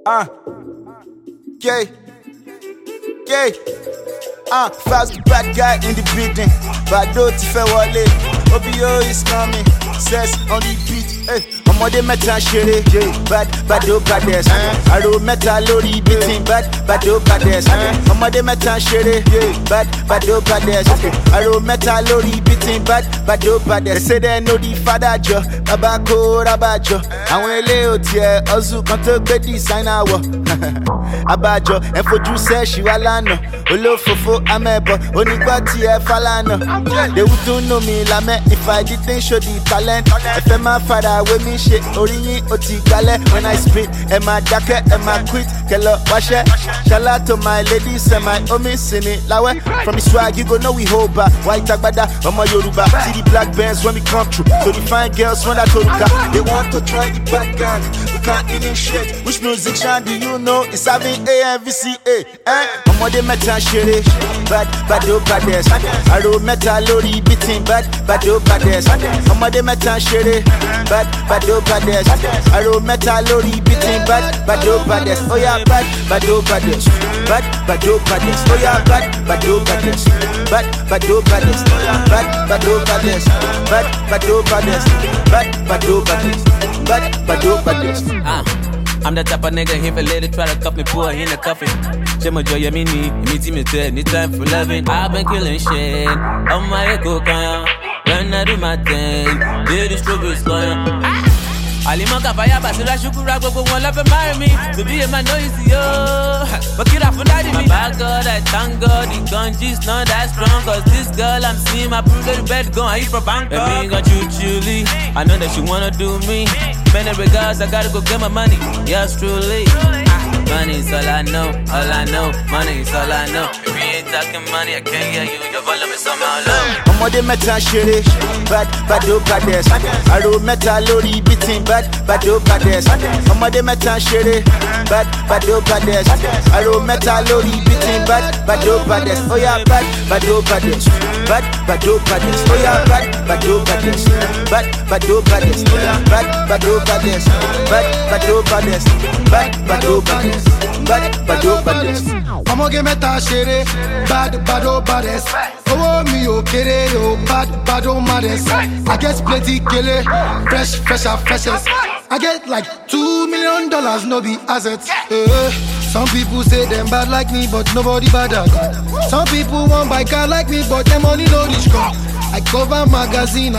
Yeah. Yeah. Fast bad guy in the building. Bado ti fẹ́ wọlé. OBO is coming. Says on the beat. Hey. Ọmọdé mẹ́ta ṣeré. Bado bades. Àrò mẹ́ta lórí beating. Bado bades. Ọmọdé mẹ́ta ṣeré. Bado bades. Àrò mẹ́ta lórí beating. Bado bades. They say they know the father jọ. Bàbá kó rábàjọ. Àwọn ilé ò tiẹ̀ ọ̀zù kan tó gbé designer wọ̀. Abájọ ẹ fojú sẹ́ẹ̀ṣì wá lánàá. Olófòfó amẹ́bọ̀ onígbà tí ẹ falana. They would don't know me lamẹ́ if I didn't show the talent. Ẹ fẹ́ máa fara wé mi ṣe orí yín ó ti gbalẹ̀. When I spit ẹ máa dákẹ́ ẹ máa quit kẹlọ wáṣẹ́. Shout out to my ladies and my homies sini láwẹ́. From the swag you go know we hold back. White agbada ọmọ Yorùbá. See the black bands when we come through. So the fine girls run that toruka. They want to try the bad gang. We can't initiate. Which musician do you know is having AMVCA? Ọmọdé mẹ́ta ṣeré. Bado bades. Àrò mẹ́ta lórí beating. Bado bades. Ọmọdé mẹ́ta ṣeré. Bado bades. Àrò mẹ́ta lórí beating. Bado bades. Oya bado bades. Bado bades. Oya bado bades. Bado bades. Bado bades. Bado bades. Bado bades. Bado bades. I'm the type of nigga, if a lady try to cuff me, pull her in the coffin. Jim joy, yeah, me time for loving. I've been killing shit. On my echo, when I do my thing, did the strawberries going. Alimaka fire, Basila Shukura, go one love and marry me. To be a man, no easy, yo. But get off and die me. Bad God, I thank God, the gunji's not that strong. Cause this girl, I'm seeing my pretty bed going, I eat for Bangkok. And me got you, Julie. I know that she wanna do me. Many regards, I gotta go get my money. Yes, truly. Money is all I know, money is all I know. If you ain't talking money, I can't hear you, your volume is somehow low. Ọmọdé mẹ́ta ṣeré, bado bades. Àrò mẹ́ta lórí beating, bado bades. Ọmọdé mẹ́ta ṣeré, bado bades. Àrò mẹ́ta lórí beating, bado bades. Oya bado bades. Bado bades. Oya bado bades. Bado bades. Oya bado bades. Bado bades. Bado bades. Bado bades. Ọmọge mẹ́ta ṣeré, bado bades. Owó mi ò kéré o, bado madness. I get plenty kele, freshest. I get like $2 million, no be assets. Some people say them bad like me, but nobody bad at that. Some people want buy car like me, but them money no reach come. I cover magazine.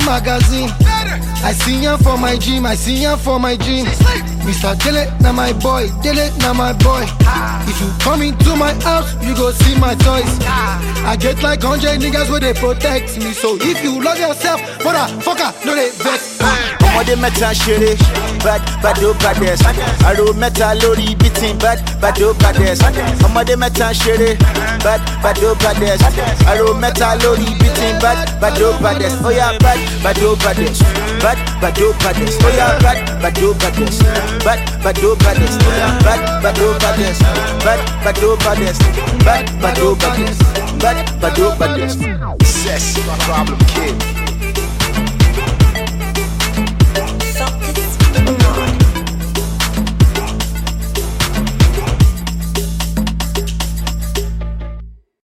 I sing ya for my gym, Mr. Dele, na my boy, If you come into my house, you go see my toys. I get like 100 niggas where they protect me. So if you love yourself, motherfucker, no they vex. Ọmọdé mẹ́ta ṣeré, bado bades. Àrò mẹ́ta lórí beating, bado bades. Ọmọdé mẹ́ta ṣeré, bado bades. Àrò mẹ́ta lórí beating, bado bades. Oya bado bades. Bado bades. Oya bado bades. Bado bades. Oya bado bades. Bado bades. Bado bades. Bado bades. Sassy, my problem kid.